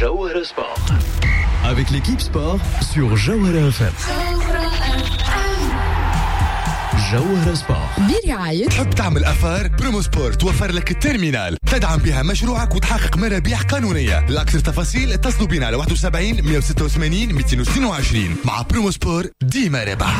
Jawhara Sport. Avec l'équipe sport sur Jawhara FM. جوهرة سبورت برعاية تحب تعمل أفار؟ برومو سبورت توفر لك التيرمينال تدعم بها مشروعك وتحقق مرابح قانونية. لأكثر تفاصيل اتصلوا بنا على 71 186 222. مع برومو سبورت ديما ربح.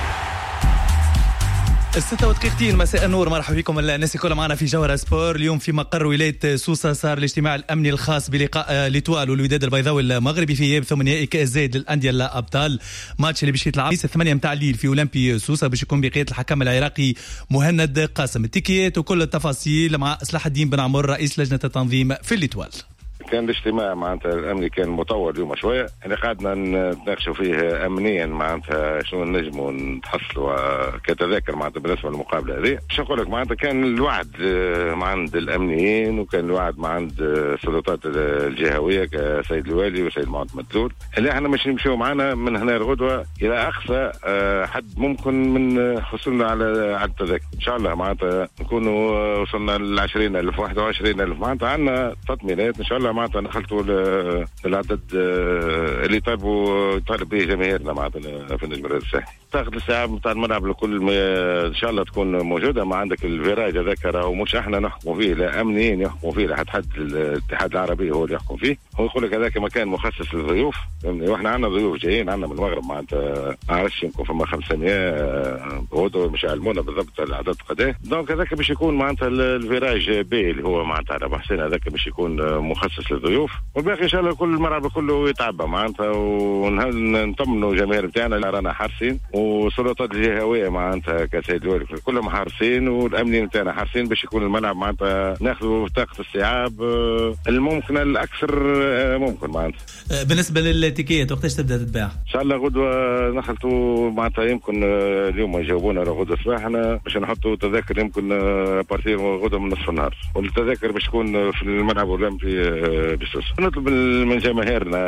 6 مساء النور، مرحبا بكم الناس الكل معنا في جوهرة سبور. اليوم في مقر ولاية سوسة صار الاجتماع الأمني الخاص بلقاء ليتوال والوداد البيضاوي المغربي في إياب ثمانية كأس زايد للأندية الأبطال. ماتش اللي باش يتلعب 8 متاع الليل في أولمبي سوسة باش يكون بقيادة الحكم العراقي مهند قاسم. التيكيات وكل التفاصيل مع إصلاح الدين بن عمر رئيس لجنة التنظيم في الليتوال. كان الاجتماع معناتها الامني كان مطول اليوم شويه، يعني قعدنا نتناقشوا فيه امنيا معناتها شنو نجموا نتحصلوا كتذاكر معناتها بالنسبه للمقابله هذه. باش نقول لك معناتها كان الوعد مع عند الامنيين وكان الوعد مع عند السلطات الجهويه كسيد الوالي وسيد معود مدلول اللي احنا مش نمشيو معنا من هنا الغدوه الى اقصى حد ممكن من حصولنا على التذاكر. ان شاء الله معناتها نكونوا وصلنا ل 20,000 21,000 معناتها عندنا تطمينات ان شاء الله معناتها دخلتوا العدد اللي طالب به جماهيرنا معناتها في النجم الساحلي. طاقة الاستيعاب نتاع الملعب الكل ان شاء الله تكون موجوده. ما عندك الفراج هذاك راهو مش احنا نحكموا فيه، لا امنيين يحكموا فيه، لا حد الاتحاد العربي هو اللي يحكم فيه. هو يقول لك هذاك مكان مخصص للضيوف، واحنا عندنا ضيوف جايين عندنا من المغرب معناتها ما عرفتش يمكن فما 500 غدوه مش علمونا بالضبط العدد قداه. دونك هذاك باش يكون معناتها الفراج بي اللي هو معناتها على بحثنا هذاك باش يكون مخصص للضيوف، والباقي ان شاء الله كل الملعب كله يتعبى معناتها ونطمنوا الجماهير نتاعنا رانا حارسين والسلطات الجهويه معناتها كسيد الوالي كلهم حارسين والامنيين نتاعنا حارسين باش يكون الملعب معناتها ناخذوا طاقه استيعاب الممكنه الاكثر ممكن معناتها. بالنسبه للتيكيت وقتاش تبدا تتباع؟ ان شاء الله غدوه نخلطوا معناتها يمكن اليوم يجاوبونا غدوه الصباح احنا باش نحطوا تذاكر يمكن بارتير غدوه من نصف النهار، والتذاكر باش تكون في الملعب الاولمبي بسوس. نطلب من جماهيرنا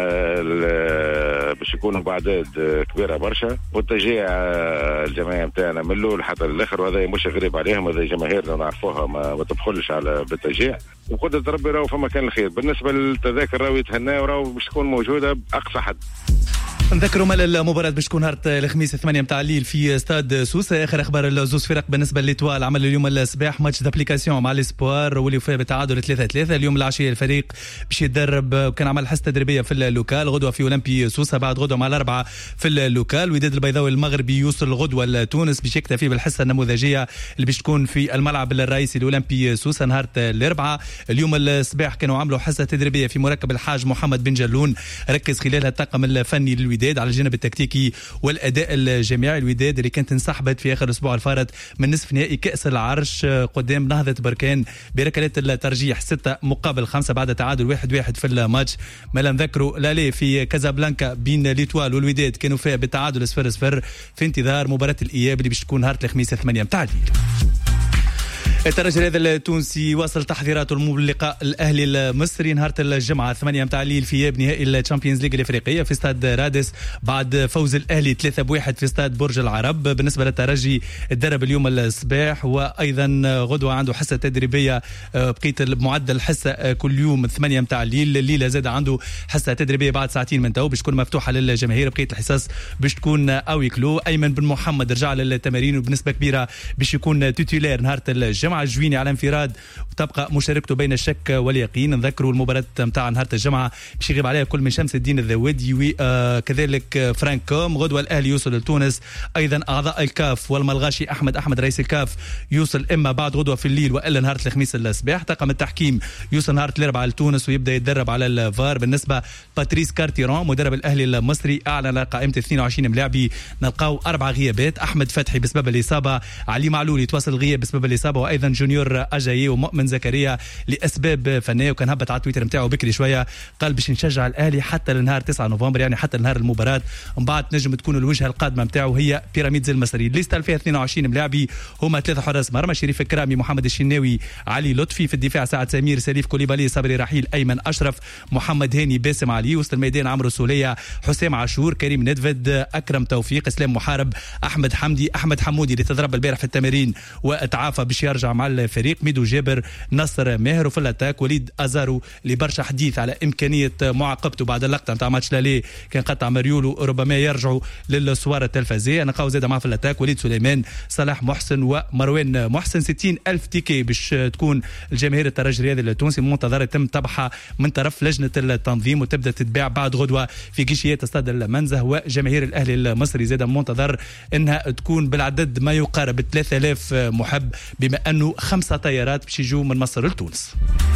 باش يكونوا باعداد كبيره برشا والتشجيع الجماعيه نتاعنا من الاول حتى للاخر، وهذا مش غريب عليهم، هذا جماهيرنا نعرفوها ما تبخلش على بالتشجيع وقدرة ربي راهو فما كان الخير. بالنسبه للتذاكر راهو يتهناو راهو باش تكون موجوده باقصى حد. نذكروا مال المباراة باش تكون نهار الخميس 8 متاع الليل في استاد سوسة. اخر اخبار الزوز فرق بالنسبه لليتوال عمل اليوم الصباح ماتش دابليكاسيون مع الاسبوار واللي وفى بالتعادل 3-3. اليوم العشيه الفريق باش يتدرب وكان عمل حصه تدريبيه في اللوكال غدوه في اولمبي سوسة، بعد غدوه مع الاربعه في اللوكال. الوداد البيضاوي المغربي يوصل غدوه لتونس باش يكتفي بالحصه النموذجيه اللي باش تكون في الملعب الرئيسي لاولمبي سوسة نهار الاربعاء. اليوم الصباح كانوا عملوا حصه تدريبيه في مركب الحاج محمد بن جلون، ركز خلالها الطاقم الفني للوداد على الجانب التكتيكي والاداء الجماعي. الوداد اللي كانت انسحبت في اخر الاسبوع الفارط من نصف نهائي كاس العرش قدام نهضه بركان بركلات الترجيح 6-5 بعد تعادل 1-1 في الماتش. ما لم نذكروا لا في كازابلانكا بين ليتوال والوداد كانوا فيها بالتعادل 0-0 في انتظار مباراه الاياب اللي باش تكون نهار الخميس 8 متاع الليل. الترجي الرياضي التونسي واصل تحضيراته للقاء الاهلي المصري نهار الجمعه 8 متاع الليل في اياب نهائي الشامبيونز ليج الافريقيه في استاد رادس بعد فوز الاهلي 3-1 في استاد برج العرب. بالنسبه للترجي الدرب اليوم الصباح وايضا غدوه عنده حصه تدريبيه بقيت بمعدل حصه كل يوم 8 متاع الليل. الليله زاد عنده حصه تدريبيه بعد ساعتين من تو باش تكون مفتوحه للجماهير، بقيه الحصص باش تكون اوي كلو. ايمن بن محمد رجع للتمارين وبنسبه كبيره باش يكون تيتولير نهار الجمعه. الجويني على انفراد وتبقى مشاركته بين الشك واليقين. نذكروا المباراة متاع نهار الجمعة باش يغيب عليها كل من شمس الدين الذوادي وكذلك فرانك كوم. غدوة الأهلي يوصل لتونس، أيضا أعضاء الكاف والملغاشي أحمد رئيس الكاف يوصل إما بعد غدوة في الليل وإلا نهار الخميس الصباح. طاقم التحكيم يوصل نهار الأربعاء لتونس ويبدأ يتدرب على الفار. بالنسبة باتريس كارتيرون مدرب الأهلي المصري أعلن قائمة 22 ملاعبي، نلقاو 4 غيابات: أحمد فتحي بسبب الإصابة، علي معلول يتواصل غياب بسبب الإصابة، وأيضا جونيور أجايي ومؤمن زكريا لأسباب فنية. وكان هبط على تويتر متاعه بكري شوية قال باش نشجع الأهلي حتى لنهار 9 نوفمبر يعني حتى لنهار المباراة، ومن بعد نجم تكون الوجهة القادمة متاعه هي بيراميدز المصري. الليسته فيها 22 ملاعبي هما 3 حراس مرمى: شريف الكرامي، محمد الشناوي، علي لطفي. في الدفاع سعد سمير، سليف كوليبالي، صبري رحيل، أيمن أشرف، محمد هاني، باسم علي. وسط الميدان عمرو سولية، حسام عاشور، كريم ندفد، أكرم توفيق، اسلام محارب، أحمد حمدي، أحمد حمودي اللي تضرب البارح في التمارين وتعافى باش يرجع يرجع مع الفريق. ميدو جابر، نصر ماهر، وفي الاتاك وليد ازارو اللي برشا حديث على امكانيه معاقبته بعد اللقطه نتاع ماتش لالي كان قطع مريولو، ربما يرجعوا للصور التلفزيه. نلقاو زاد معاه في الاتاك وليد سليمان، صلاح محسن ومروان محسن. 60,000 تيكي باش تكون الجماهير الترجي الرياضي التونسي منتظر يتم طبعها من طرف لجنه التنظيم وتبدا تتباع بعد غدوه في كيشيات استاد المنزه. وجماهير الاهلي المصري زاد منتظر انها تكون بالعدد ما يقارب 3000 محب، بما انه 5 طيارات باش يجوا من مصر لتونس.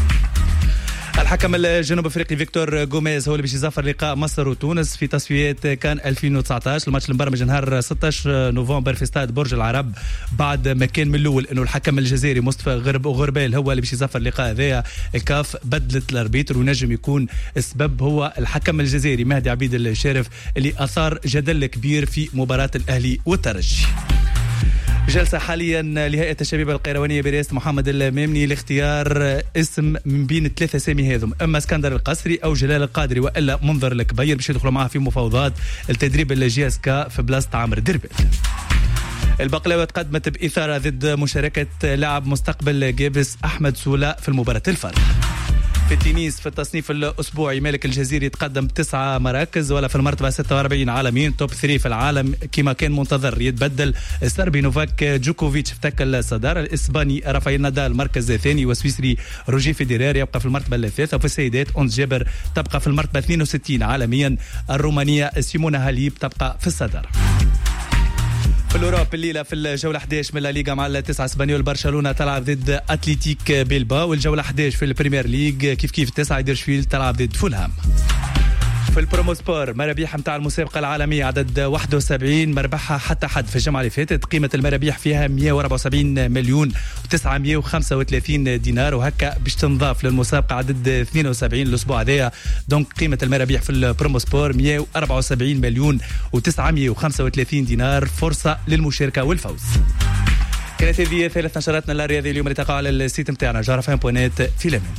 الحكم الجنوب افريقي فيكتور غوميز هو اللي باش يزفر لقاء مصر وتونس في تصفيات كان 2019. الماتش المبرمج نهار 16 نوفمبر في استاد برج العرب، بعد ما كان من الاول انه الحكم الجزائري مصطفى غربال هو اللي باش يزفر اللقاء هذايا. الكاف بدلت الاربيتر ونجم يكون السبب هو الحكم الجزائري مهدي عبيد الشارف اللي اثار جدل كبير في مباراه الاهلي والترجي. جلسة حاليا لهيئة الشبيبة القيروانية برئاسة محمد المامني لاختيار اسم من بين 3 اسامي هذم، اما اسكندر القصري او جلال القادري والا منذر الكبير باش يدخلوا معاه في مفاوضات التدريب الجي اس كا في بلاصة عمرو دربال. البقلاوة تقدمت بإثارة ضد مشاركة لاعب مستقبل جابس أحمد سولا في المباراة الفرق. في التنس في التصنيف الأسبوعي مالك الجزيري تقدم 9 مراكز ولا في المرتبة 46 عالميا، توب 3 في العالم كما كان منتظر يتبدل. السربي نوفاك جوكوفيتش افتك الصدارة، الإسباني رافائيل نادال مركز ثاني، والسويسري روجي فيدرير يبقى في المرتبة الثالثة. وفي السيدات أنس جابر تبقى في المرتبة 62 عالميا، الرومانية سيمونا هاليب تبقى في الصدارة. في الأوروب الليلة في الجولة 11 من الليغا مع 9 اسبانيول برشلونة تلعب ضد أتليتيك بيلباو، والجولة 11 في البريمير ليج كيف 9 ديرشفيلد تلعب ضد فولهام. في البرومو سبور مرابيح متاع المسابقة العالمية عدد 71 مربحها حتى حد في الجمعة اللي فاتت، قيمة المرابيح فيها 174 مليون و935 دينار، وهكا باش تنضاف للمسابقة عدد 72 الأسبوع هذايا. دونك قيمة المرابيح في البرومو سبور 174 مليون و935 دينار، فرصة للمشاركة والفوز. كانت هذه 3 نشراتنا الرياضية اليوم اللي تقع على السيت متاعنا جارفان.net في لمن.